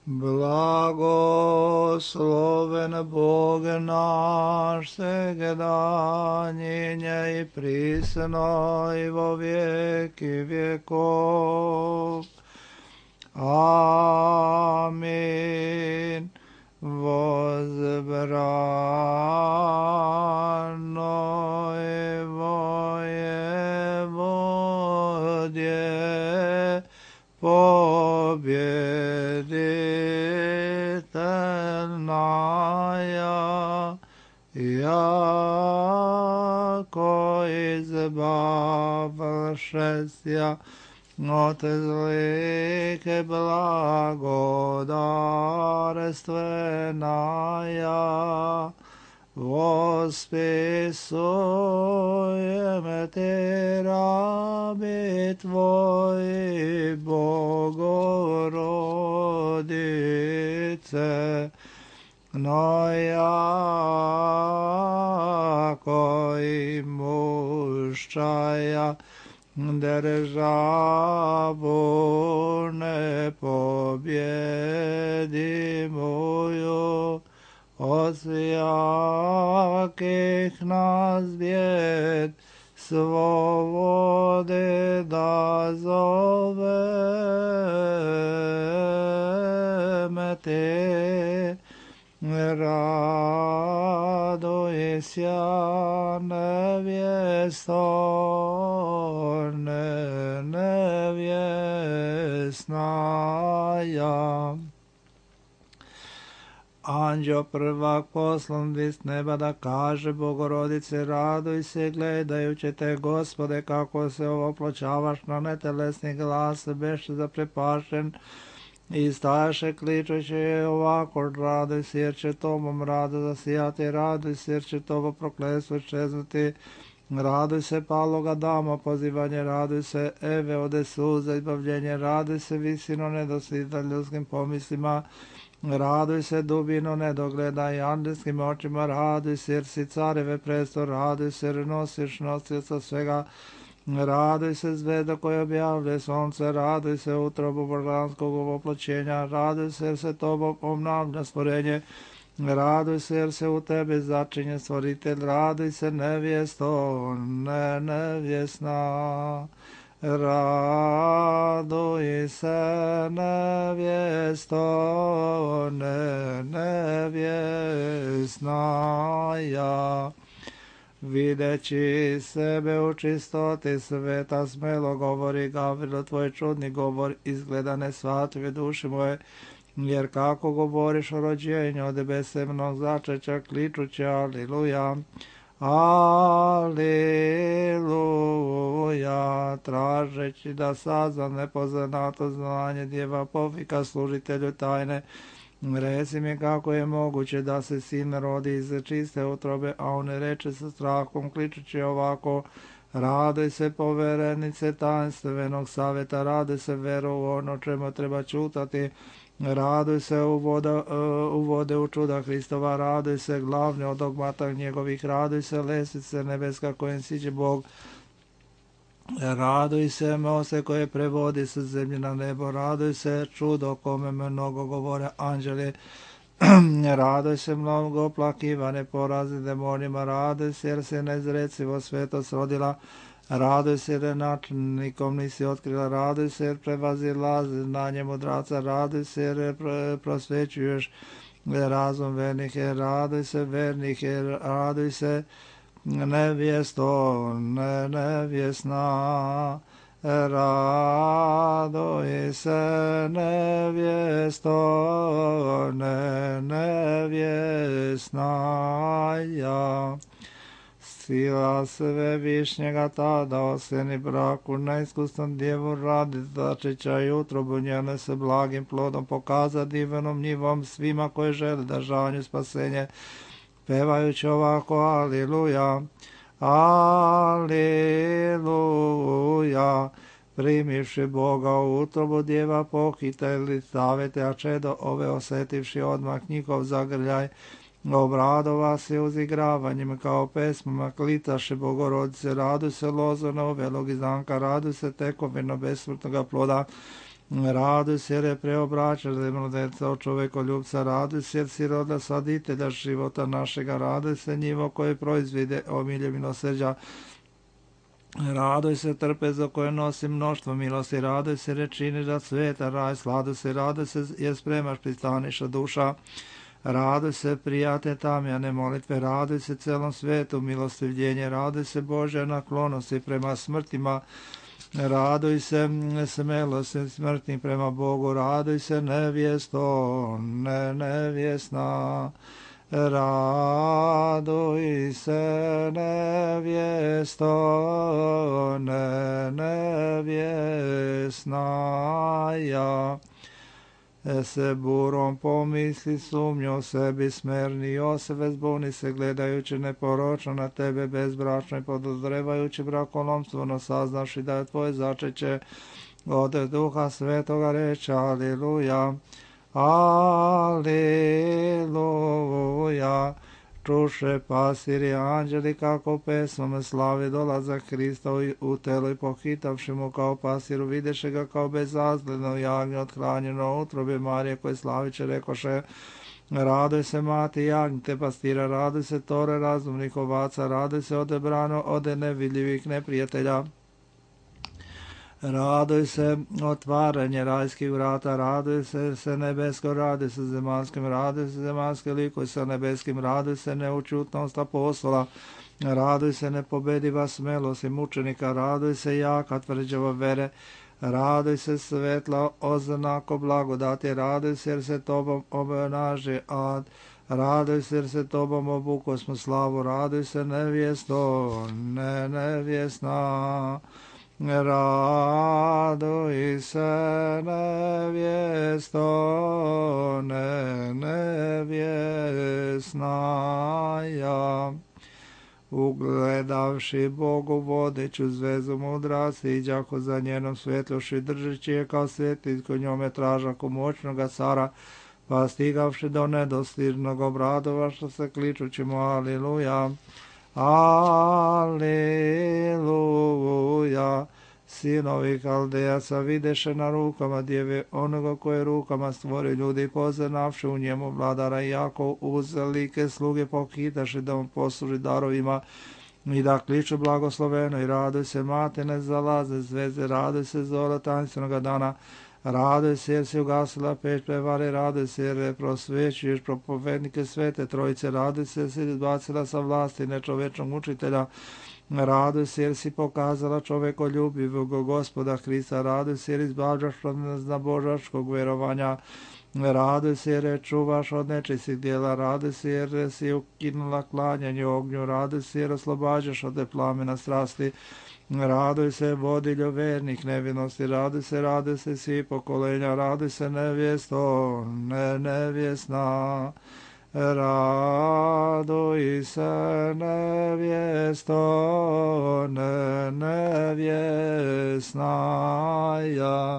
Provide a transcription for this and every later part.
Blagosloven Bog naš, segeda njenje i prisno i vo vijeki vjekov. Amin. Возбрано его Еводье, победительная, яко избавшеся от злых благодарственная, восписуем Те раби Твои, Богородице, но яко имущая державу непобедимую, от всяких нас бед свободы дозовем Те. Радуйся, невесто, невестная. Anđeo prvak poslan vist neba da kaže Bogorodice, raduj se gledajući te, Gospode, kako se ovopločavaš na netelesni glas, beše zaprepašen i stajaše kličući ovako, raduj se jer će tobom rado zasijati, raduj se jer će tobo prokletstvo čeznuti, raduj se paloga dama pozivanje, raduj se Eve ode suza izbavljenje, raduj se visino nedoslida ljudskim pomislima, raduj se dubino nedogleda i andelskim očima, raduj se jer si careve presto, raduj se jer nosiš nosioca svega, raduj se zvezda koja objavlja sunce, raduj se utrobu božanskog ovoploćenja, raduj se jer se tobo obnavlja stvorenje, raduj se jer se u tebi začinje stvoritelj, raduj se nevjesto, nevjesna. Raduj se nevjesto, nevjesnaja. Videći sebe u čistoti sveta, smelo govori Gavrilo, tvoj čudni govor izgleda nesvatljive duši moje, jer kako govoriš o rođenju od besemnog začeća, kličući aliluja. Aleluja, tražeći da sazna nepoznato znanje djeva povika služitelju tajne. Reci mi kako je moguće da se sin rodi iz čiste utrobe, a on reče sa strahom kličući ovako, raduj se poverenice tajnstvenog savjeta, raduj se veru u ono čemu treba čutati, raduj se uvode u čuda Hristova, raduj se glavni od dogmata njegovih, raduj se lesice nebeska kojim siđe Bog, raduj se mose koje prevodi sa zemlje na nebo, raduj se čudo kome mnogo govore anđeli, raduj se mnogo plakivane porazi demonima, raduj se jer se nezrecivo svetost rodila, raduj se jer načinikom nisi otkrila, raduj se jer prevazila znanje mudraca, raduj se jer prosvećuješ razum vernih, raduj se vernih, raduj se nevjesto, nevjesna, raduj se nevjesto, nevjesnaja. Sila svevišnjega tada osjeni braku, neiskusnom djevu radi začeća i utrobu njene se blagim plodom pokaza divenom njivom svima koji žele državanju spasenje, pevajući ovako aliluja, aliluja. Primivši Boga u utrobu djeva pohiteli savete, a čedo ove osetivši odmah njihov zagrljaj, obradova se uzigravanjem kao pesmama, klitaše Bogorodice, raduj se lozo novelog izdanka, raduj se tekovino besmrtnoga ploda, Raduj se jer je preobraćen zemljodeca od čovekoljubca, raduj se jer si roda saditelja života našega, raduj se njivo koje proizvide omilje milosrđa, raduj se trpezo koje nosi mnoštvo milosti, raduj se jer činiš da sveta raj, raduj se jer spremaš pristaniša duša, raduj se prijate tamjane molitve, raduj se celom svetu milostivljenje, raduj se Božja naklonosti prema smrtima, raduj se smelosti smrtnih prema Bogu, raduj se nevjesto, nevjesna, raduj se nevjesto, nevjesna ja. Se burom pomisli sumnju sebi smerni Joseve, zbuni se gledajući neporočno na tebe bezbračno i podozrevajući brakolomstveno saznaši da je tvoje začeće od Duha Svetoga reče Aliluja, Aliluja. Čuše pasiri anđeli kako pesmom slavi dolazak Hrista u telo i pohitavši mu kao pasiru, videše ga kao bezazledno jagnje othranjeno utrobe Marije koje slaviće rekoše, raduj se mati jagnjte pastira, raduj se tore razumnih ovaca, raduj se odebrano od nevidljivih neprijatelja. Raduj se otvaranje rajskih vrata, raduj se nebesko, raduj se zemanskim, raduj se zemanskim, likuj se nebeskim, raduj se neučutnost apostola, raduj se nepobediva smelost i mučenika, raduj se jaka tvrđava vere, raduj se svetla oznako blagodati, raduj se jer se tobom obnaži ad, raduj se jer se tobom obuko smo slavu, raduj se nevjesto, nevjesna, raduj se nevjesto, nevjesna ja. Ugledavši Bogu vodeću zvezu mudrasti, iđako za njenom svjetloši, držeći je kao svjetlisko njome tražaku moćnoga cara, pa stigavši do nedostižnog obradovaša se kličući mu Aliluja, Aliluja. Sinovi Kaldejaca videše na rukama djeve onoga koje rukama stvori ljudi i poznavši u njemu vladara i jako uz like sluge pohitaše da mu posluži darovima i da kliču blagosloveno i raduj se mate ne zalaze zvezde, raduj se zora tanstvenoga dana, raduj se jer si ugasila peć prevare, raduj se jer prosvećuješ propovednike svete trojice, raduj se jer si izbacila sa vlasti nečovečnog učitelja, raduj se jer si pokazala čovekoljubivog Gospoda Hrista, raduj se jer izbavljaš od neznabožačkog vjerovanja, raduj se jer čuvaš od nečistih djela, raduj se jer si ukinula klanjanje ognju, raduj se jer oslobađaš od plamena strasti, raduj se vodiljo vernih nevinosti, raduj se svi pokolenja, raduj se nevjesto, nevjesna, raduj se nevjesto, nevjesna ja.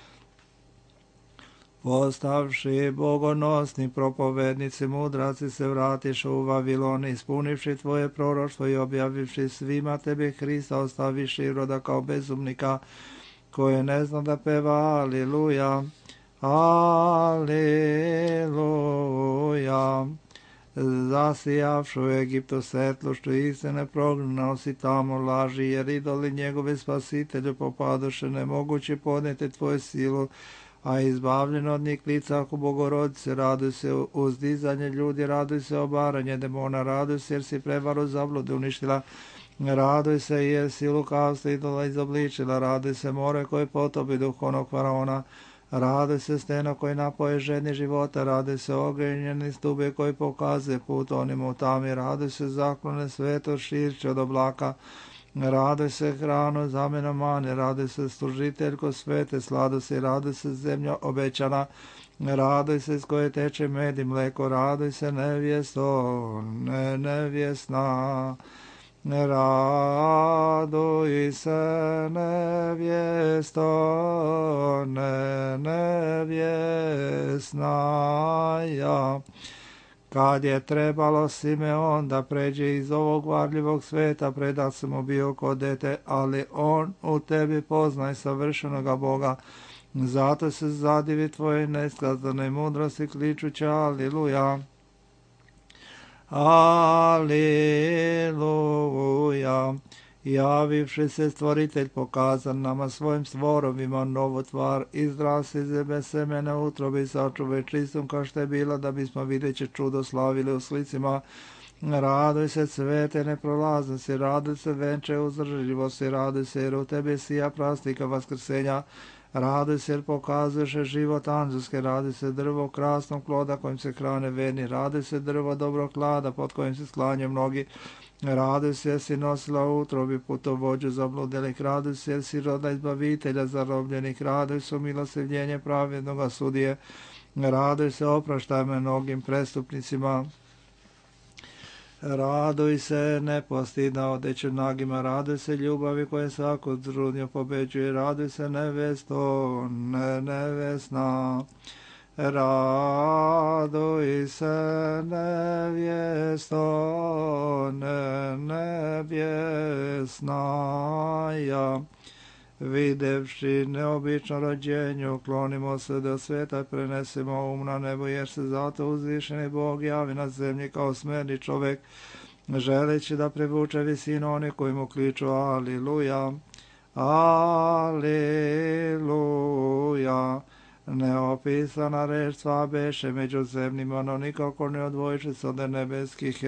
Postavši bogonosni propovednici mudraci se vratiše u Vavilon, ispunivši tvoje proroštvo i objavivši svima tebe Hrista, ostaviši roda kao bezumnika koje ne zna da peva Aliluja, Aliluja. Zasijavši u Egiptu svetlošću istine, prognao si tamo laži, jer idoli njegove spasitelju popadoše, nemogući podnijeti tvoju silu, a izbavljen od njih lica ako Bogorodice, raduj se uzdizanje ljudi, raduj se obaranje demona, raduj se jer si prevaru zablude uništila, raduj se jer si lukavstvo idola izobličila, raduj se more koje potopi duhovnog faraona, raduj se steno koji napoje žedni života, raduj se ogrenjeni stube koji pokazuje put onima u tami, raduj se zaklone sveto širće od oblaka, raduj se hranu zamjena mane, raduj se služiteljko svete sladosti, raduj se zemlja obećana, raduj se s koje teče med i mleko, raduj se nevjesto, nevjesna, raduj se nevjesto, nevjesna ja. Kad je trebalo Simeon da pređe iz ovog varljivog sveta, predat sam mu bio kod dete, ali on u tebi poznaj savršenoga Boga. Zato se zadivi tvoje neskazane mudrosti kličuća, aliluja. Aliluja. Javivši se stvoritelj pokazan nama svojim stvorovima novu tvar, izdrao se iz bez semena utrobi, sačuvaj čistom kao što je bilo, da bismo videće čudo slavili u slicima. Raduj se cvete neprolaznosti, raduj se venče uzdržljivosti, raduj se jer u tebi sija prastika vaskrsenja. Raduj se jer pokazuješ život anđelske, raduj se drvo krasnog ploda kojim se hrane verni, raduj se drvo dobrog klada pod kojim se sklanjaju mnogi. Raduj se jer si nosila u utrobi putovođu zabludelih, raduj se jer si roda izbavitelja zarobljenih, raduj se milosrdljenje pravednoga sudije, raduj se opraštaj me mnogim prestupnicima. Raduj se nepostidna odeću nagima, raduj se ljubavi koje svaku trudnju pobeđuje, raduj se nevesto, nevesna. Raduj se nevjesto, nevjesnaja. Videvši neobično rođenje, uklonimo se do sveta i prenesemo um na nebo, jer se zato uzvišeni Bog javi na zemlji kao smrni čovjek, želeći da privuče visinu oni koji mu kliču aliluja, aliluja. Neopisana reč sva beše među zemljima, no nikako ne odvojiše se od nebeskih,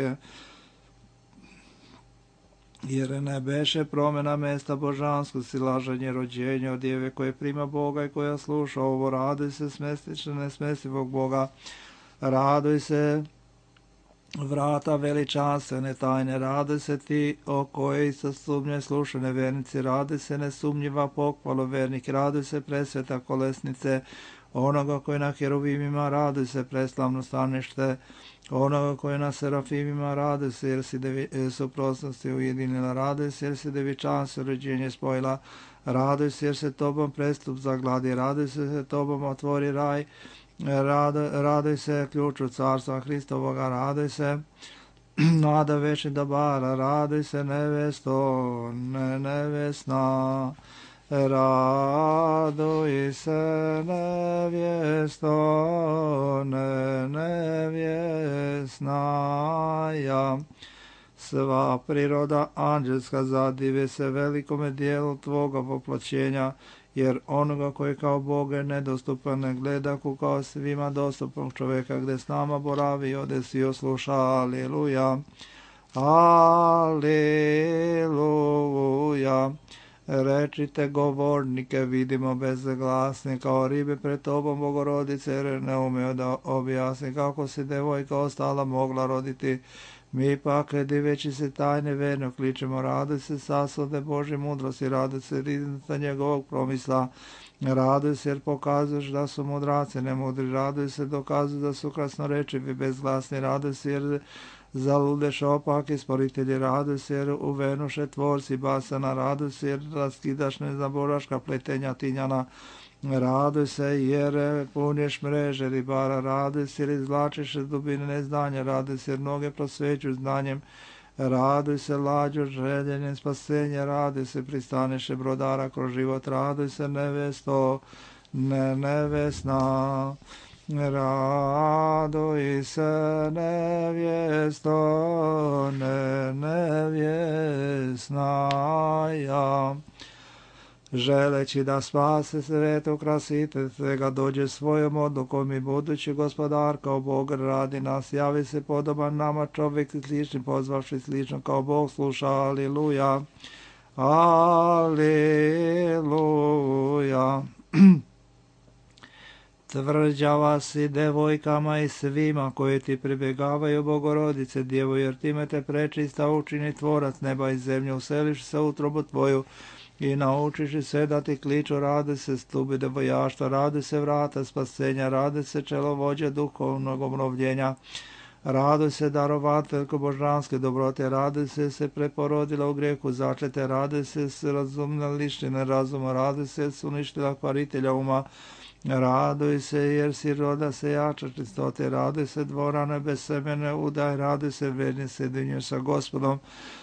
jer ne beše promjena mesta božansko, silaženje rođenja od djeve koje prima Boga i koja sluša ovo. Raduj se smestiče nesmestivog Boga, raduj se vrata veličanstvene tajne, raduj se ti o kojoj sa sumnje slušane vernici, raduj se nesumnjiva pohvalo vernik, raduj se presveta kolesnice onoga koji na heruvimima, raduj se preslavno stanište onoga koji na serafimima, raduj se jer si suprotnosti ujedinila, raduj se jer si devičanstvo rođenje spojila, raduj se jer se tobom prestup zagladi, raduj se tobom otvori raj, raduj se ključu carstva Hristovoga, raduj se nada večnih dobara, raduj se nevesto, nevesna. Raduj se nevjesto, nevjesnaja. Sva priroda anđelska zadive se velikome dijelu tvoga voplaćenja, jer onoga koji kao Bog je nedostupan ne gleda ku kao svima dostupnog čovjeka, gdje s nama boravi i ode si osluša. Aliluja, aliluja. Rečite govornike, vidimo bezglasni kao ribe pred tobom, Bogorodice, jer ne umeo da objasni kako si devojka ostala mogla roditi. Mi pak, diveći se tajne verno, kličemo, raduj se saslade Božje mudrosti, raduj se riznica njegovog promisla, raduj se jer pokazuješ da su mudraci nemudri, raduj se dokazuju da su krasnorečivi bezglasni, raduj se jer zaludeš opaki sporitelji, raduj se jer uvenuše tvorci basana, raduj se jer raskidaš nezaboraška pletenja tinjana, raduj se jer punješ mreže ribara, raduj se jer izvlačiš iz dubine neznanja, raduj se jer noge prosvećuju znanjem, raduj se lađu željenjem spasenja, raduj se pristaneše brodara kroz život, raduj se nevesto, nevesna. Raduj se nevjesto, nevjesnaja. Želeći da spase svetu krasite svega, dođe svojom odlukom i budući gospodar kao Bog radi nas, javi se podoban nama čovjek slični, pozvavši slično kao Bog sluša. Aliluja, aliluja. Tvrđava si devojkama i svima koji ti pribjegavaju, Bogorodice Djevo, jer time te prečista učini tvorac neba i zemlje, useliš se u utrobu tvoju i naučiš se da ti kliču, radi se stubi devojaštva, radi se vrata spasenja, radi se čelo vođe duhovnog obnovljenja, Raduj se, darovateljko božanske dobrote, raduj se preporodila u grijehu zaklete, raduj se razumna lištine razuma, raduj se uništila kvaritelja uma, raduj se jer si roda se jača čistote, raduj se dvorane bez semene udaj, raduj se vredni se dinješ sa Gospodom.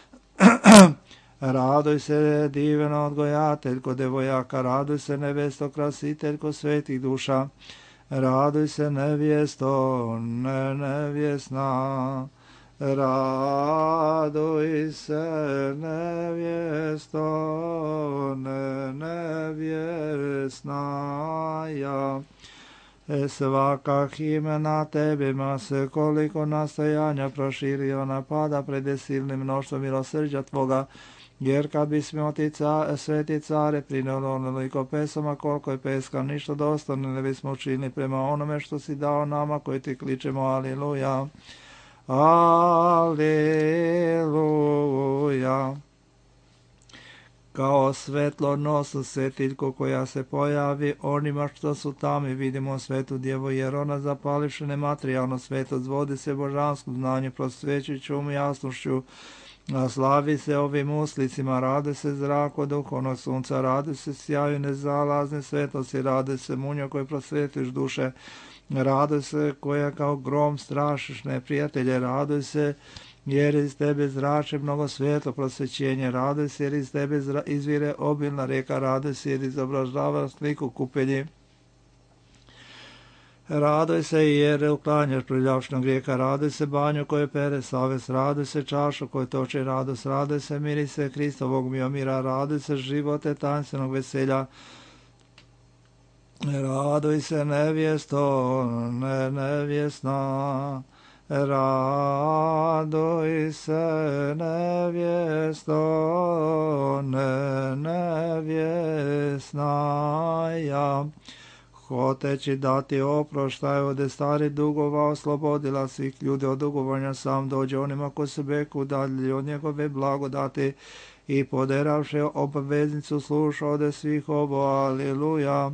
Raduj se divno odgojateljko devojaka, raduj se nevesto krasiteljko svetih duša, raduj se nevjesto nevjesna, raduj se nevjesto nevjesna. Svaka imena tebima se koliko nastojanja proširio napada pred silnim mnoštvom milosrđa tvoga, jer kad bismo ti sveti care prineli onoliko pesama koliko je peska, ništa dostojno ne bismo učinili prema onome što si dao nama koji ti kličemo aleluja, aleluja. Kao svetlo nosu svetiljku koja se pojavi onima što su tamo i vidimo svetu djevu, jer ona zapalivši nematerijalno svetost vodi se božanskom znanju, prosvećujući jasnošću, slavi se ovim uslicima, radi se zraku duhovnog sunca, radi se sjaju nezalazne svetlosti, radi se munjo koji prosvetiš duše, radi se koja kao grom strašiš neprijatelje, radi se jer iz tebe zrače mnogo svetlo prosvećenje, raduj se jer iz tebe izvire obilna rijeka, raduj se jer izobražava sliku kupelji, raduj se jer uklanjaš prljavšnog grijeka, raduj se banju koje pere savest, raduj se čašu koje toče radost, raduj se mirise Kristovog mira, raduj se živote tajanstvenog veselja, raduj se nevjesto nevjesna, raduj se nevjesto nevjesna. Hoteći dati oproštaj od stari dugova, oslobodila svih ljudi od dugovanja, sam dođe onima ko se beku udalji od njegove blagodati i poderavši obveznicu sluša od svih ovo, aleluja,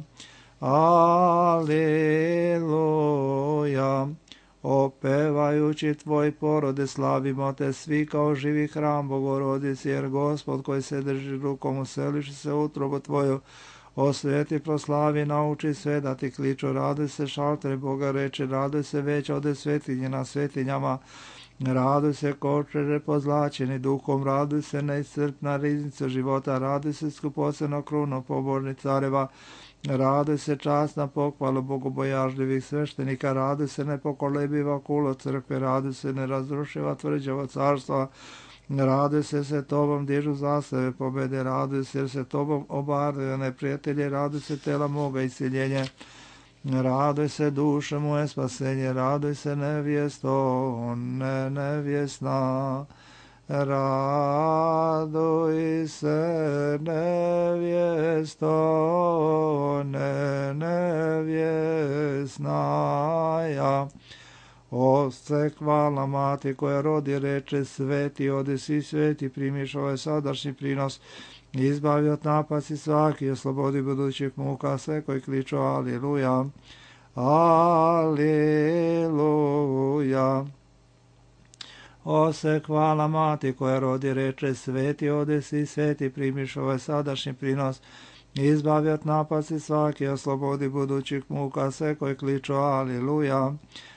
aleluja. Opevajući tvoj porode slavimo te svi kao živi hram Bogorodici, jer Gospod koji se drži rukom useliši se utrobu tvoju, osveti, proslavi, nauči sve da ti kliču, raduj se šaltere Boga reče, raduj se veća ode svetinje na svetinjama, raduj se kočere pozlačeni duhom, raduj se neiscrpna riznica života, raduj se skupoceno kruno pobožnih careva, raduj se časna pohvalu bogobojažljivih sveštenika, raduj se nepokolebiva kulo crkve, raduj se nerazrušiva tvrđava carstva, raduj se tobom dižu zastave pobede, raduj se jer se tobom obardaju neprijatelje, raduj se tela moga isiljenje, raduj se duše moje spasenje, raduj se nevjesto nevjesna, raduj se nevjesto nevjesna. Oste hvala mati koja rodi reče, sveti ode svi sveti, primiš ovaj sadašnji prinos, izbavi od napasti svaki, oslobodi budućih muka sve koji kliču aleluja, aleluja. Ose hvala mati koja rodi reče, sveti ode svi sveti, primiš ovaj sadašnji prinos, izbavi od napasti svaki, oslobodi budućih muka sve koji kliču aleluja,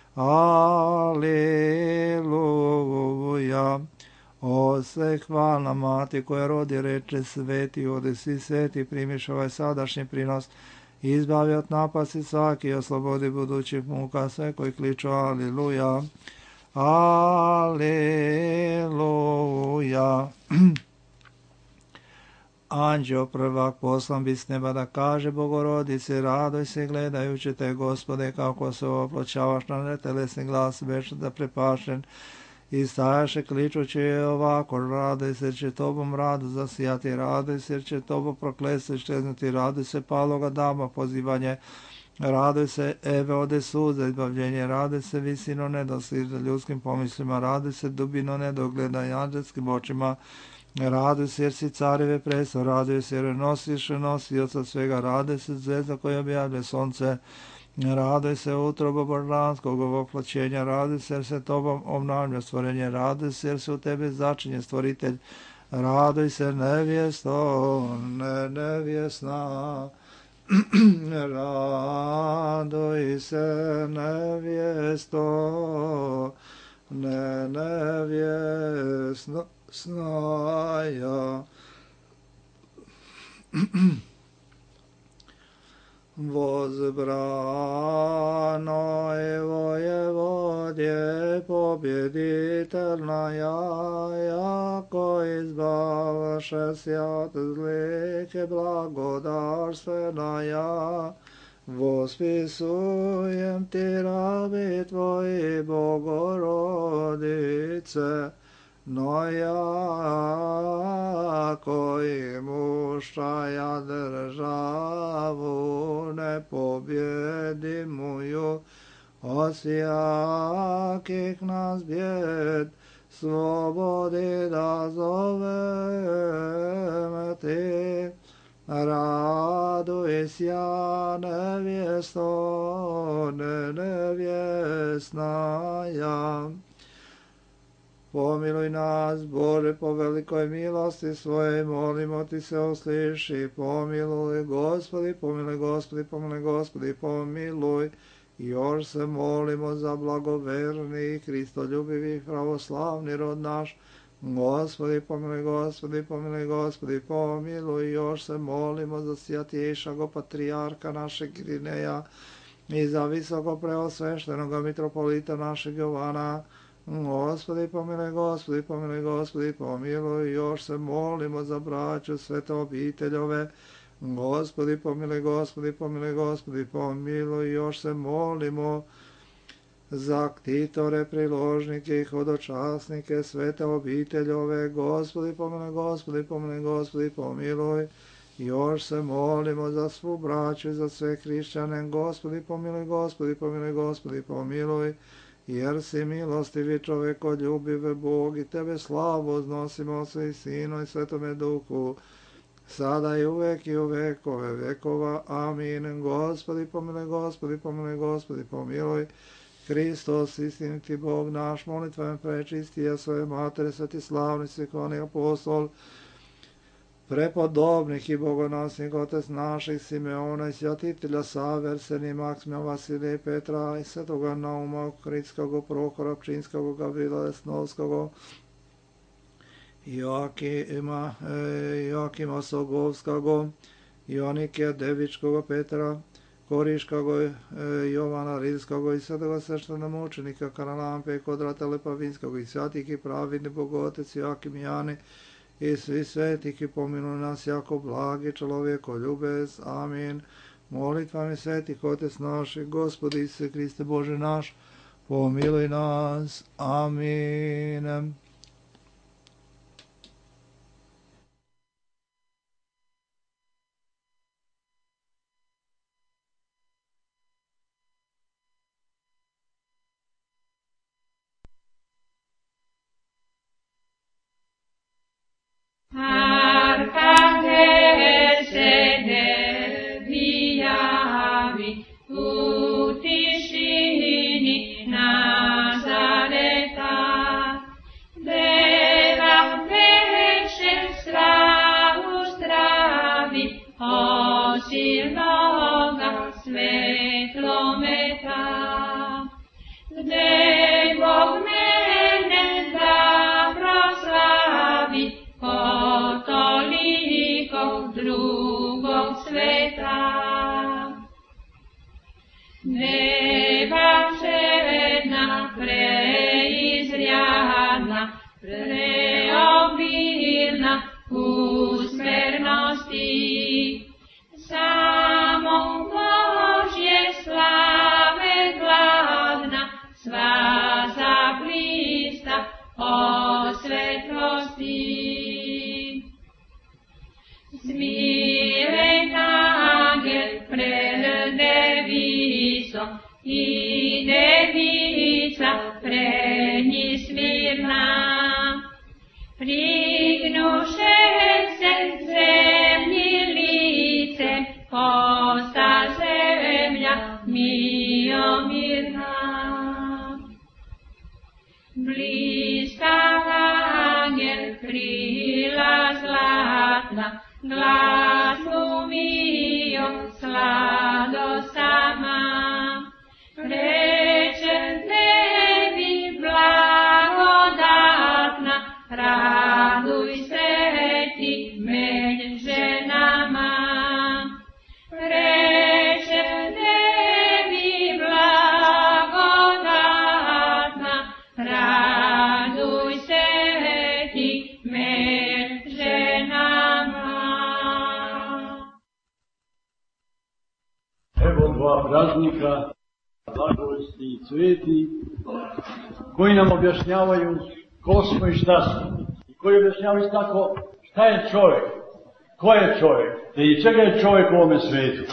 aleluja. Ose hvala mati koja rodi reče, sveti ode svi sveti, primiš ovaj sadašnji prinos, izbavi od napasti svaki, oslobodi budućih muka sve koji kliču aleluja, aleluja. Anđeo prvak poslan bi s neba da kaže Bogorodice, raduj se gledajući te, Gospode, kako se opločavaš na netelesni glas, već da prepašen, i stajaše kličući je ovako, raduj se jer će tobom radu zasijati, raduj se jer će tobo prokletstvo iščeznuti, raduj se paloga dama pozivanje, raduj se Eve ode sud za izbavljenje, raduj se visino nedoslid za ljudskim pomislima, raduj se dubino nedogleda i anđelskim očima, raduj se jer si careve presto, raduj se jer nosiš nosioca svega, raduj se zvezda koja objavlja sonce, Raduj se utrobo božanskog ovoploćenja, raduj se jer se tobom obnavlja stvorenje, raduj se jer se u tebe začinje stvoritelj, raduj se nevjesto, nevjesna, raduj se nevjesto, nevjesna snaja. Возбранной воеводе победительная, яко избаваше от злых и благодарственная, восписуем ти раби твои, Богородице, но яко имущая державу непобедимую, от всяких нас бед, свободы да зовем ти. Радуйся, невесто, невестная. Помилуй нас, Боже, по великой милости Своей, молимо Ти се услыши. Помилуй, Господи, помилуй, Господи, помилуй, Господи, помилуй. Još se molimo za blagoverni, Hristoljubivi, pravoslavni rod naš. Gospodi, pomilуj, Gospodi, pomilуj, Gospodi, pomiluj. Još se molimo za sjatjejšago patrijarka našeg Irineja i za visoko preosveštenoga mitropolita našeg Jovana. Gospodi, pomilуj, Gospodi, pomilуj, Gospodi, pomiluj. Još se molimo za braću svete obiteljove. Gospodi, pomilуj, Gospodi, pomilуj, Gospodi, pomiluj. Još se molimo za ktitore, priložnike i hodočasnike svete obiteljove. Gospodi, pomilуj, Gospodi, pomilуj, Gospodi, pomiluj. Još se molimo za svu braću i za sve hrišćane. Gospodi, pomilуj, Gospodi, pomilуj, Gospodi, pomiluj. Jer si milostivi čovjeko, ljubiv Bog, i tebe slavu uznosimo, Otcu i Sinu i Svetome Duhu, sada i uvek i u vekove vekova. Amin. Gospodi, pomilуj, Gospodi, pomilуj, Gospodi, pomiluj. Hristos, istiniti Bog naš, molitvama prečistija svoje matere, sveti slavni svekovni apostol, prepodobnih i bogonosnih otec naših Simeona i svjatitelja Save, Arsenija, Maksimija, Vasilija i Petra i svetoga Nauma, Ohridskog, Prohora, Pčinskog, Gavrila Lesnovskog, Joakima Sogovskog, Ionikija Devičkog, Petra Koriškog, Jovana Rilskog i svetoga sveštenomučenika Karalampe, Kodrata Lepavinskog i svjatih i pravidni Bogotec Joakim Jani i svi svetih i pomiluj nas jako blagi čovjeko ljubez. Amin. Molitvami svetih Otec naših, Gospodi Isuse Kriste Bože naš, pomiluj nas. Amin. Mi evo dva praznika, blagosti i cveti, koji nam objašnjavaju ko smo i šta smo. I koji objašnjavaju tako šta je čovjek, ko je čovjek, te i čega je čovjek u ovome svijetu.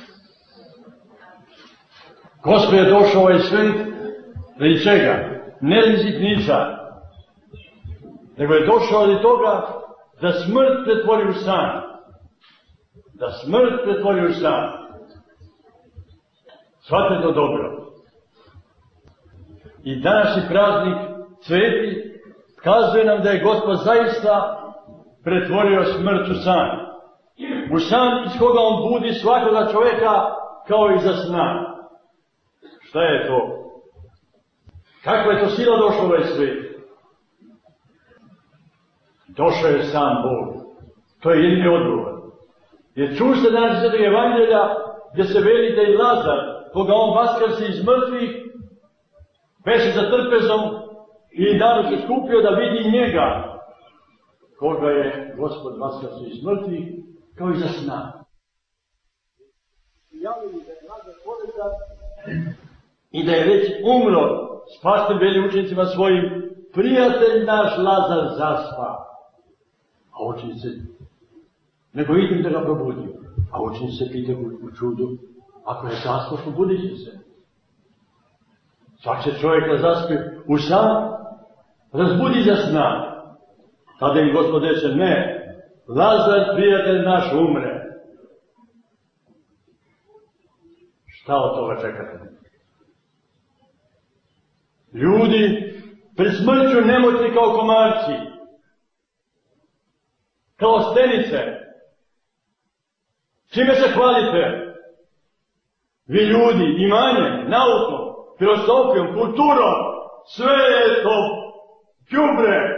Gospod je došao ovaj svijet, da i čega? Ne rizitnica, nego je došao od toga da smrt pretvori u san. Da smrt pretvori u san. Shvatite to dobro. I današnji praznik cveti kazuje nam da je Gospod zaista pretvorio smrt u san. U san iz koga on budi svakoga čovjeka kao i za sna. Šta je to? Kakva je to sila došla u ovaj svijet? Došao je sam Bog. To je jedini odgovor. Jer čušte danas iz Svetog Evanđelja gdje se veli da i Lazar, koga on vaskrsi iz mrtvih, beše za trpezom i narod se skupio da vidi njega, koga je Gospod vaskrsi iz mrtvih, kao i za sna. Javili da je Lazar povezan i da je već umro. Spasitelj veli učenicima svojim, prijatelj naš Lazar zaspa. A učenice, nego idem da ga probudim. A učenice se pita u čudu, ako je zaspao, probudit će se. Svak će čovjek da zaspi u san, razbudi za sna. Tada im Gospod reče, ne, Lazar, prijatelj naš, umre. Šta od toga čekate? Ljudi pred smrću nemoćni kao komarci, kao stenice. Čime se hvalite? Vi ljudi, imanjem, naukom, filosofijom, kulturom, sve je to đubre.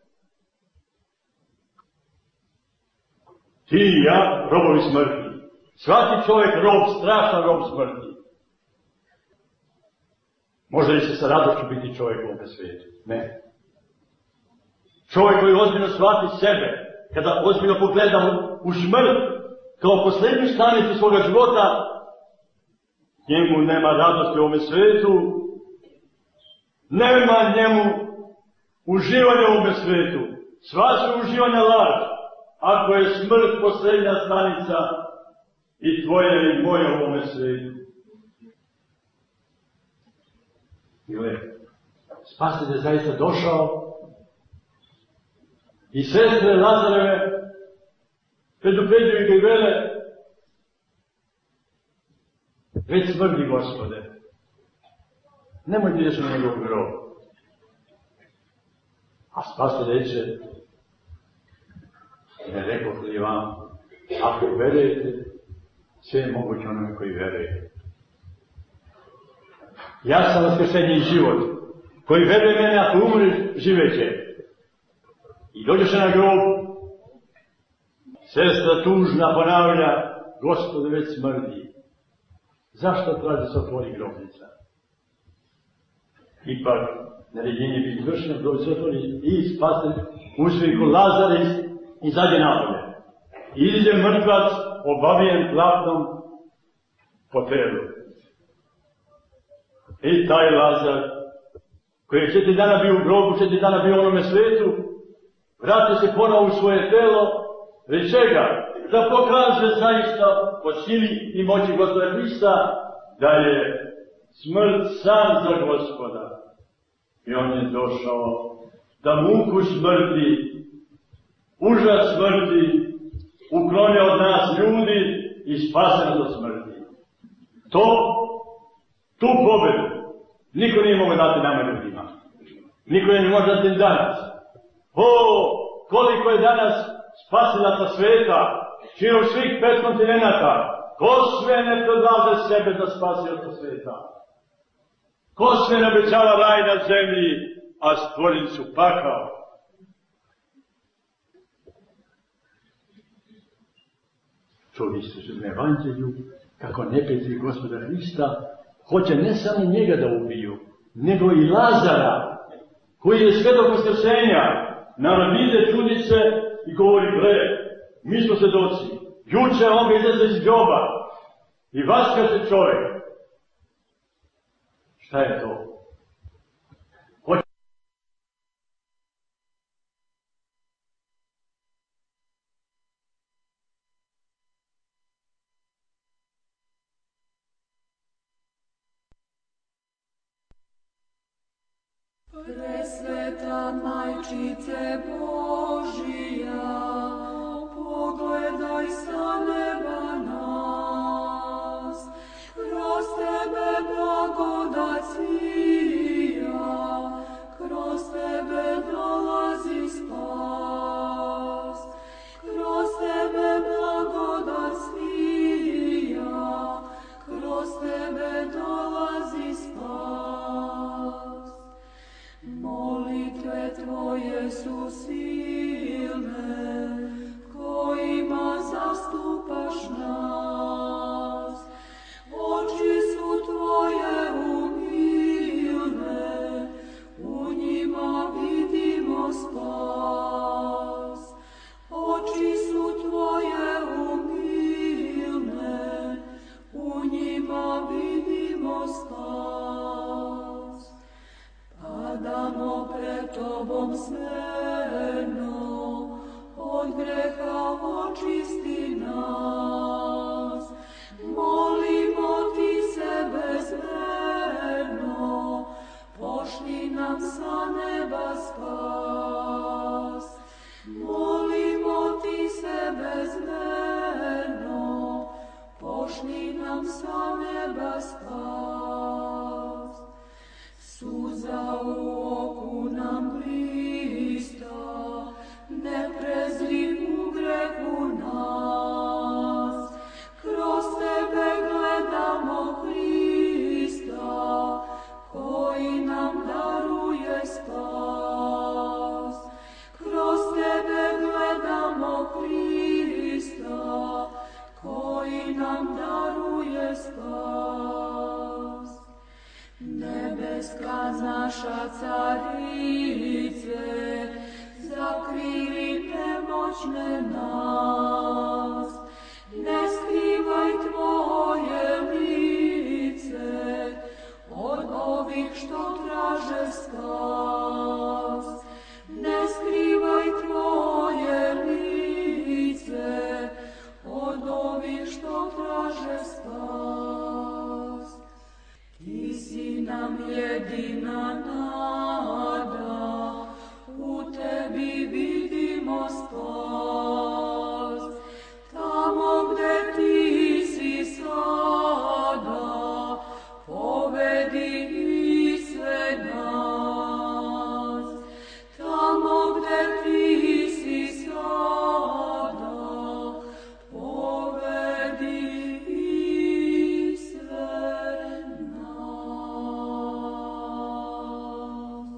Ti i ja, robovi smrti. Svaki čovjek rob, strašan rob smrti. Može li se sa radošću biti čovjek u ovom svijetu? Ne. Čovjek koji ozbiljno shvati sebe, kada ozbiljno pogleda u smrt, kao posljednju stanicu svoga života, njemu nema radosti u ovom svijetu, nema njemu uživanja u ovom svijetu. Sva su uživanja laž, ako je smrt posljednja stanica i tvoje i moje u ovom svijetu. Ili Spasitelj je zaista došao i sestre Lazareve predupređuju ga i vele, već smrdi Gospode, nemoj da ideš na njegov grob. A Spasitelj reče, ne rekao li vam, ako verujete, sve je moguće onome koji veruje. Ja sam vaskrsenje i život, koji veruje mene, ako umreš, živeće. I dođeš na grob, sestra tužna ponavlja, Gospode, već smrdi. Zašto traži se otvori grobnica? Ipak, naređenje bi izvršeno, grob se otvori i Spasitelj uzviku Lazar izađe napolje. I izađe mrtvac, obavijen platnom po telu. I taj Lazar, koji je 4 dana bio u grobu, 4 dana bio u onome svijetu, vrati se ponovo u svoje telo, već čega? Da pokaže zaista po sili i moći Gospoda Hrista da je smrt san za Gospoda. I on je došao da muku smrti, užas smrti, uklone od nas ljudi i spase nas od smrti. Tu pobedu niko nije mogo dati nama ljudima. Niko je ne može dati danas. Koliko je danas spasilaca sveta, širom svih 5 kontinenata, ko sve ne predlaže sebe da spasi od sveta? Ko sve ne obećava raj na zemlji, a stvorili su pakao? Čuli ste u Evanđelju kako neprijatelji Gospoda Hrista hoće ne samo njega da ubiju, nego i Lazara, koji je svedok vaskrsenja. Narod vide, čudi se i govori, gle, mi smo svedoci. Juče on ga izlaze iz groba. I vaskrse čovjek. Šta je to? Presveta Majčice Božija, pogledaj sa neba nas, kroz tebe blagodat svija, kroz tebe dolazi spas, kroz tebe blagodat svija, kroz tebe dolazi spas. Molitve tvoje su silne, kojima zastupaš nas. Oči su tvoje umilne, u njima vidimo spas. Oči su tvoje umilne, u njima vidimo spas. Padamo pred tobom smerno, od greha očisti nas. Molimo ti se bezmerno, pošli nam sa neba spas. Molimo ti se bezmerno, pošli nam sa neba spas. Suza u oku nam blista, ne prezri u grehu nas. Kroz tebe gledamo Hrista, koji nam daruje spas. Kroz tebe gledamo Hrista, koji nam daruje spas. Nebeska naša carice, zakrili nemoćne nas. Ne skrivaj tvoje lice od ovih što traže spas. Ne skrivaj tvoje lice od ovih što traže spas. Ti si nam jedina nada, u tebi vidimo spas. Tamo gde ti si sada, povedi i sve nas. Tamo gde ti si sada, povedi i sve nas.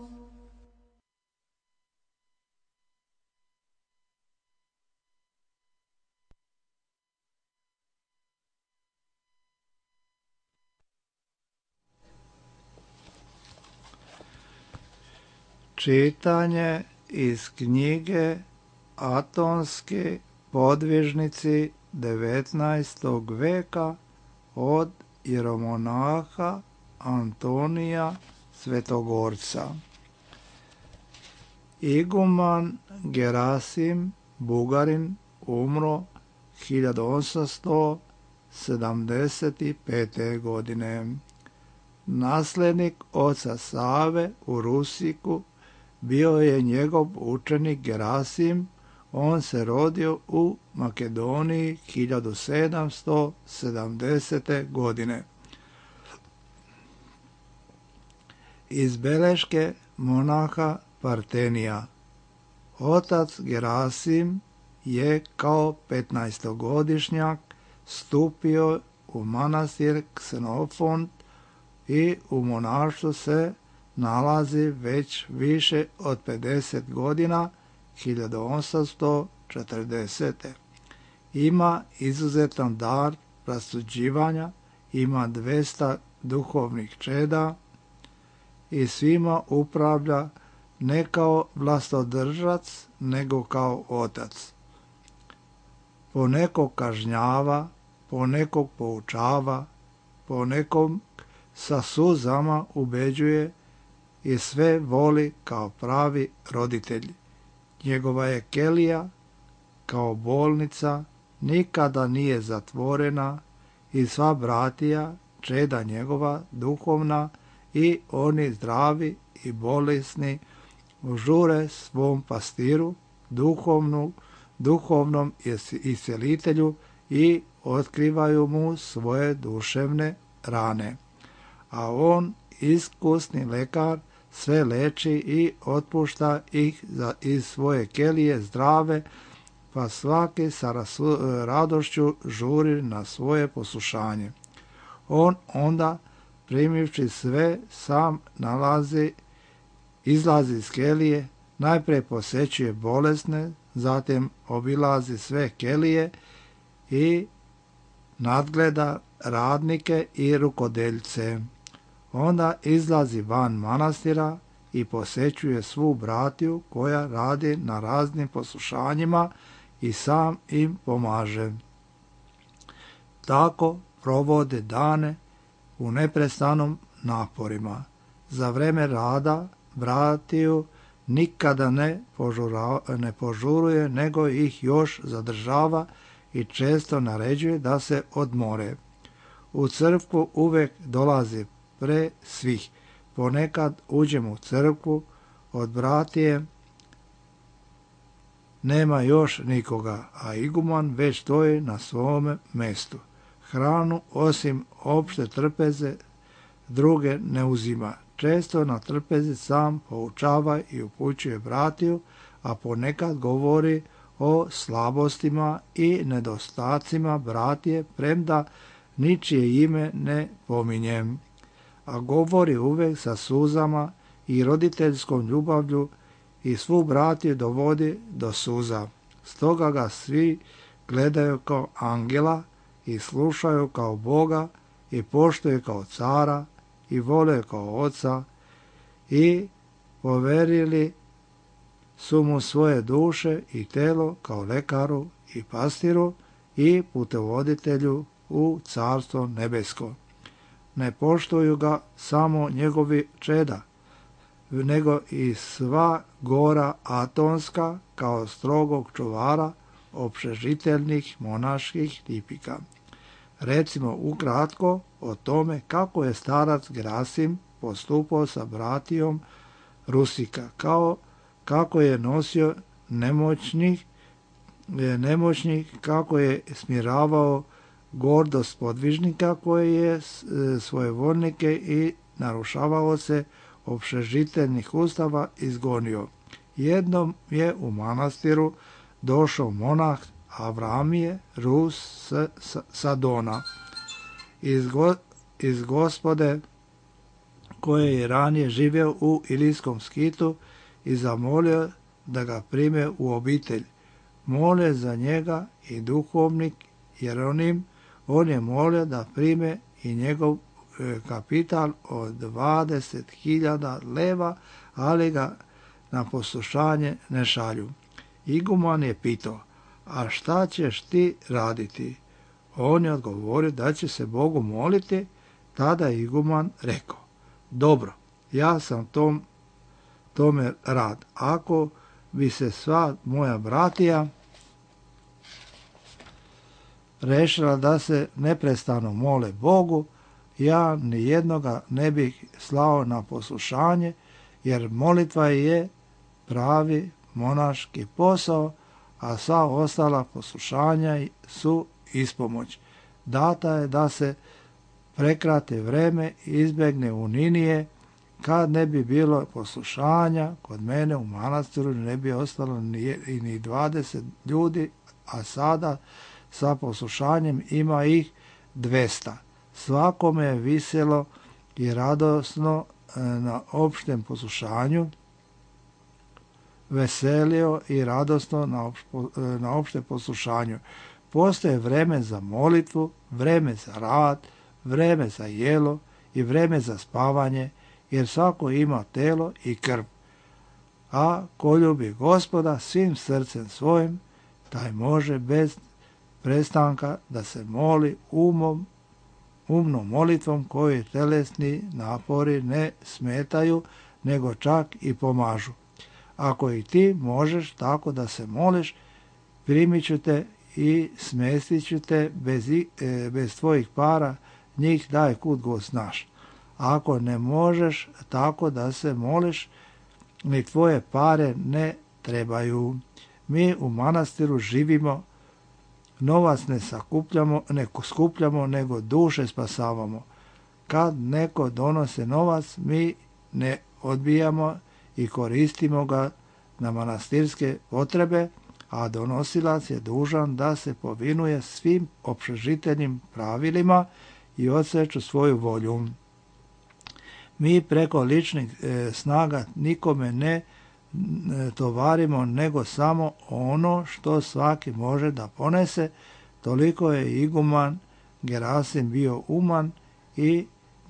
Čitanje iz knjige Atonski podvižnici 19. veka od jeromonaha Antonija Svetogorca. Iguman Gerasim Bugarin umro 1875. godine. Nasljednik oca Save u Rusiku bio je njegov učenik Gerasim. On se rodio u Makedoniji 1770. godine. Iz beleške monaha Partenija. Otac Gerasim je kao 15-godišnjak stupio u manastir Ksenofont i u monaštvu se nalazi već više od 50 godina, 1840. Ima izuzetan dar rasuđivanja, ima 200 duhovnih čeda i svima upravlja ne kao vlastodržac, nego kao otac. Poneko kažnjava, ponekog poučava, ponekom sa suzama ubeđuje i sve voli kao pravi roditelj. Njegova je kelija kao bolnica, nikada nije zatvorena i sva bratija, čeda njegova duhovna i oni zdravi i bolesni žure svom pastiru, duhovnom iscelitelju i otkrivaju mu svoje duševne rane. A on, iskusni lekar, sve leči i otpušta ih iz svoje kelije zdrave, pa svaki sa radošću žuri na svoje poslušanje. On onda, primivši sve, sam izlazi iz kelije, najprije posećuje bolesne, zatim obilazi sve kelije i nadgleda radnike i rukodeljce. Onda izlazi van manastira i posećuje svu bratiju koja radi na raznim poslušanjima i sam im pomaže. Tako provode dane u neprestanom naporima. Za vreme rada bratiju nikada ne požuruje, nego ih još zadržava i često naređuje da se odmore. U crkvu uvek dolazi pre svih. Ponekad uđemo u crkvu, od bratije nema još nikoga, a iguman već stoji na svome mestu. Hranu, osim opšte trpeze, druge ne uzima. Često na trpezi sam poučava i upućuje bratiju, a ponekad govori o slabostima i nedostacima bratije, premda ničije ime ne pominjem. A govori uvek sa suzama i roditeljskom ljubavlju i svu bratiju dovodi do suza. Stoga ga svi gledaju kao angela i slušaju kao Boga i poštuju kao cara i vole kao oca i poverili su mu svoje duše i telo kao lekaru i pastiru i putovoditelju u carstvo nebesko. Ne poštuju ga samo njegovi čeda, nego i sva gora atonska kao strogog čuvara opšežiteljnih monaških tipika. Recimo ukratko o tome kako je starac Gerasim postupao sa bratijom Rusika, kako je nosio nemoćnih, kako je smiravao gordost podvižnika koji je svojevoljnike i narušavao se opšežiteljnih ustava izgonio. Jednom je u manastiru došao monah Avramije, Rus sa Dona, iz Gospode koji je ranije živio u Ilijskom skitu i zamolio da ga prime u obitelj. Mole za njega i duhovnik Jeronim, on je molio da prime i njegov kapital od 20.000 leva, ali ga na poslušanje ne šalju. Iguman je pitao, a šta ćeš ti raditi? On je odgovorio da će se Bogu moliti. Tada je iguman rekao, dobro, ja sam tome rad. Ako bi se sva moja bratija rešila da se neprestano mole Bogu, ja ni jednoga ne bih slao na poslušanje, jer molitva je pravi monaški posao, a sva ostala poslušanja su ispomoć. Data je da se prekrate vreme i izbegne uninije. Kad ne bi bilo poslušanja, kod mene u manastiru ne bi ostalo ni 20 ljudi, a sada sa poslušanjem ima ih 200. Svakome je viselo i radosno na opštem poslušanju, veselio i radosno na opštem poslušanju. Postoje vreme za molitvu, vreme za rad, vreme za jelo i vreme za spavanje, jer svako ima telo i krv. A ko ljubi Gospoda svim srcem svojim, taj može bez prestanka da se moli umnom molitvom kojoj telesni napori ne smetaju, nego čak i pomažu. Ako i ti možeš tako da se moliš, primit ću te i smestit ću te bez tvojih para, njih daj kud god znaš. Ako ne možeš tako da se moliš, ni tvoje pare ne trebaju. Mi u manastiru živimo, novac ne skupljamo, nego duše spasavamo. Kad neko donose novac, mi ne odbijamo i koristimo ga na manastirske potrebe, a donosilac je dužan da se povinuje svim opšežiteljnim pravilima i odseću svoju volju. Mi preko ličnih snaga nikome ne tovarimo, nego samo ono što svaki može da ponese. Toliko je iguman Gerasim bio uman i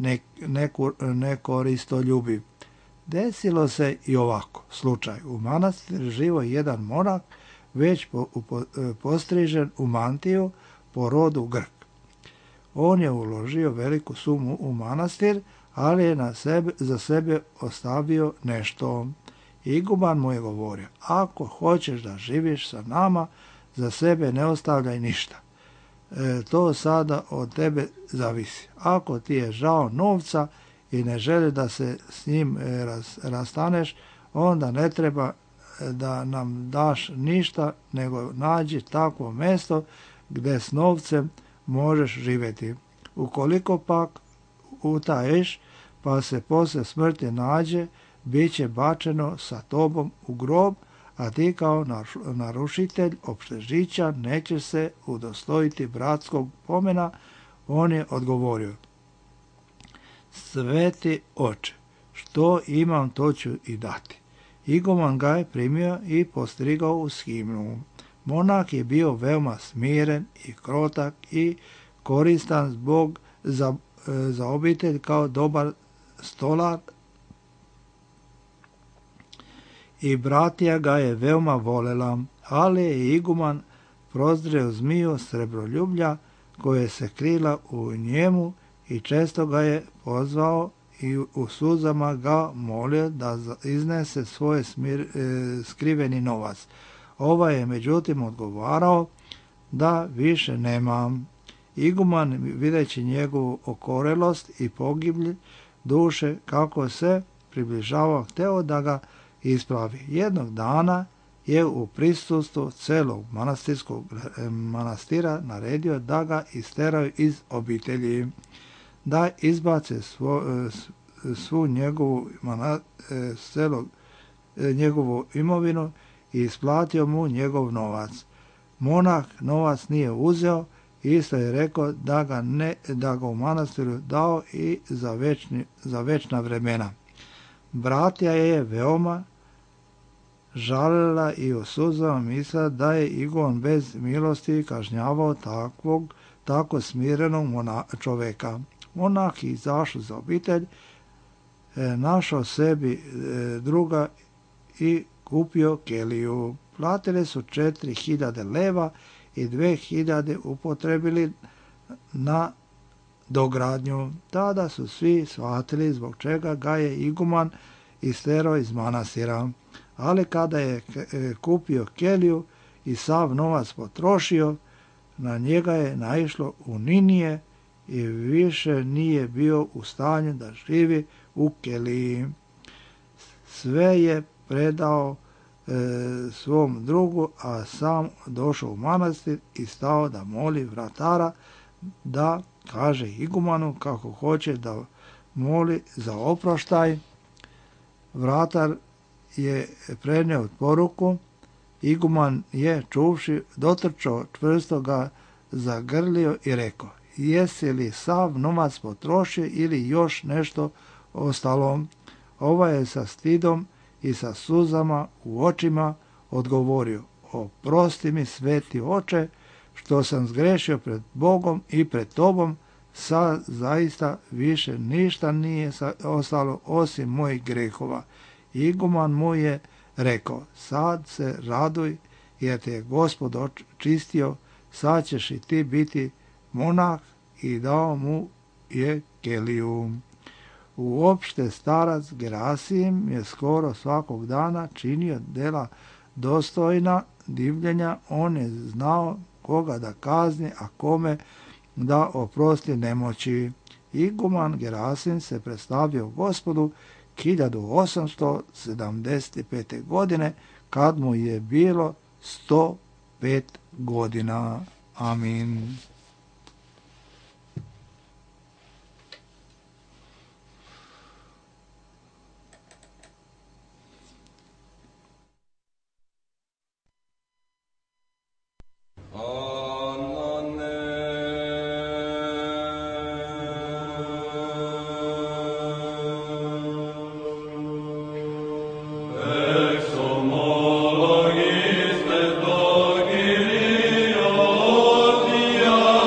nekoristoljubiv. Desilo se i ovako slučaj. U manastiru živo jedan monah, već postrižen u mantiju, po rodu Grk. On je uložio veliku sumu u manastir, ali je za sebe ostavio nešto. Iguman mu je govorio, ako hoćeš da živiš sa nama, za sebe ne ostavljaj ništa. To sada od tebe zavisi. Ako ti je žao novca i ne želi da se s njim rastaneš, onda ne treba da nam daš ništa, nego nađi takvo mjesto gdje s novcem možeš živjeti. Ukoliko pak utajiš, pa se poslije smrti nađe, bit će bačeno sa tobom u grob, a ti kao narušitelj opštežića nećeš se udostojiti bratskog pomena. On je odgovorio, sveti oče, što imam to ću i dati. Iguman ga je primio i postrigao u himnu. Monah je bio veoma smiren i krotak i koristan za obitelj kao dobar stolar, i bratija ga je veoma volela, ali je iguman prozreo zmiju srebroljublja koje se krila u njemu i često ga je pozvao i u suzama ga molio da iznese svoje skriveni novac. Ovaj je međutim odgovarao da više nema. Iguman, videći njegovu okorelost i pogiblj duše kako se približavao, hteo da ga ispravi. Jednog dana je u prisustvu celog manastira naredio da ga isteraju iz obitelji, da izbace svu njegovu imovinu i isplatio mu njegov novac. Monah novac nije uzeo, isto je rekao da ga u manastiru dao i za večna vremena. Bratija je veoma žalila i u suzama mislila da je Iguman bez milosti kažnjavao tako smirenog čoveka. Monah je izašao za obitelj, našao sebi druga i kupio keliju. Platili su 4000 leva i 2000 upotrebili na dogradnju. Tada su svi shvatili zbog čega ga je iguman isterao iz manastira. Ali kada je kupio keliju i sav novac potrošio, na njega je naišlo uninije i više nije bio u stanju da živi u keliji. Sve je predao svom drugu, a sam došao u manastir i stao da moli vratara da kaže igumanu kako hoće da moli za oproštaj. Vratar je preneo poruku, iguman je čuvši dotrčao, čvrsto ga zagrlio i rekao, jesi li sav novac potrošio ili još nešto ostalo? Ovaj je sa stidom i sa suzama u očima odgovorio, oprosti mi sveti oče, što sam zgrešio pred Bogom i pred tobom, sad zaista više ništa nije ostalo osim mojih grehova. Iguman mu je rekao, sad se raduj jer te je Gospod očistio sad ćeš i ti biti monah, i dao mu je keliju. Uopšte starac Gerasim je skoro svakog dana činio dela dostojna divljenja. On je znao koga da kazni, a kome da oprosti nemoći. Iguman Gerasim se predstavio Gospodu 1875. godine, kad mu je bilo 105 godina. Amin. Gloria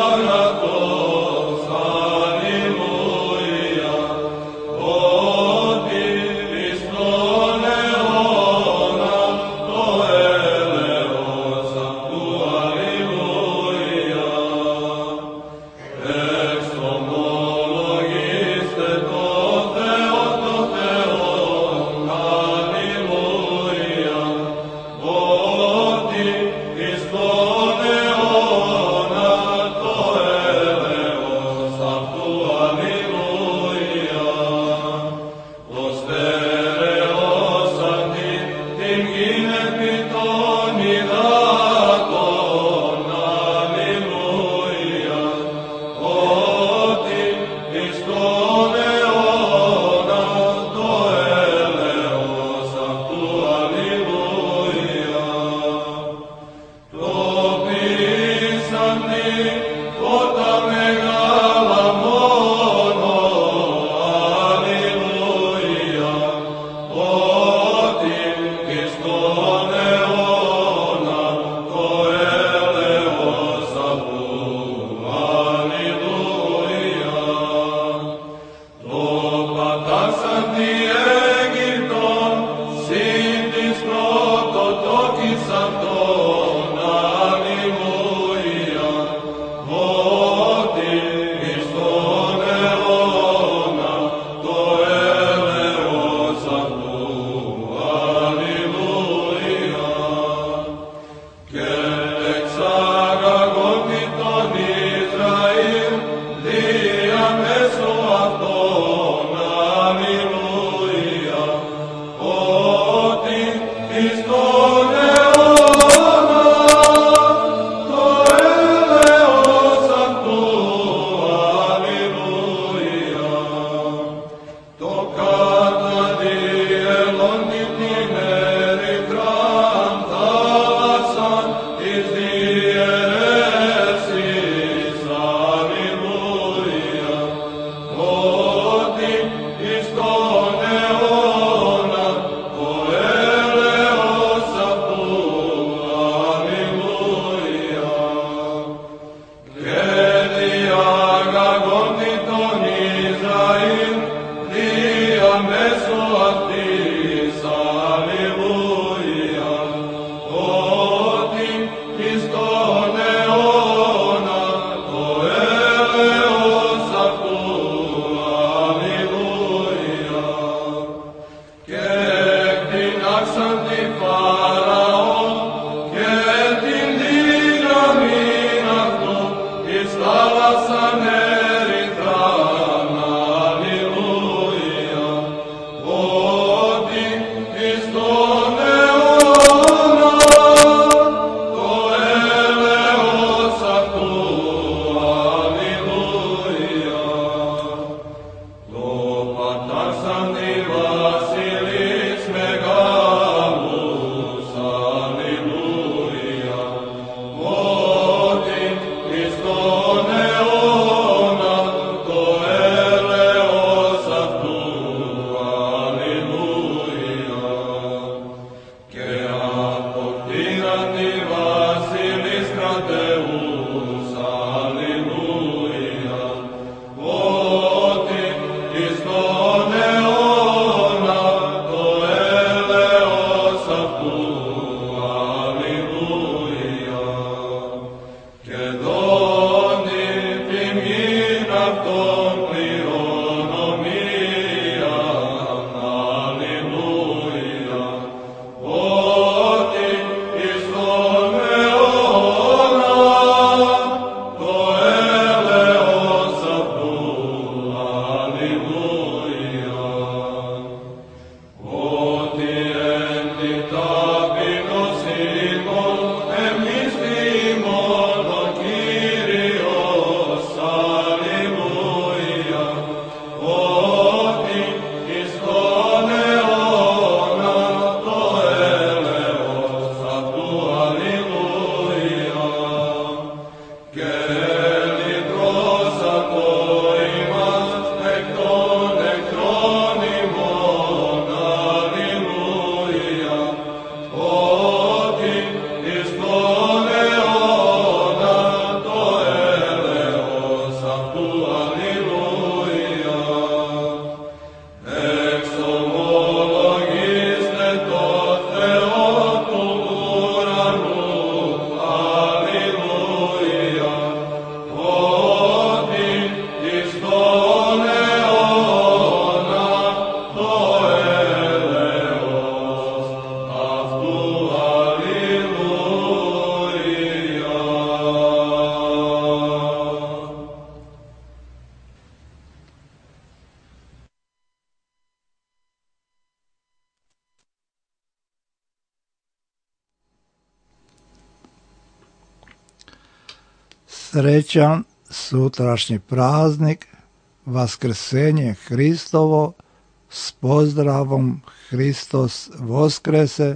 Srećan sutrašnji praznik, Vaskrsenje Hristovo, s pozdravom Hristos Voskrese,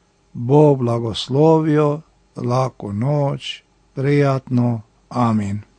Bog blagoslovio, laku noć, prijatno, amin.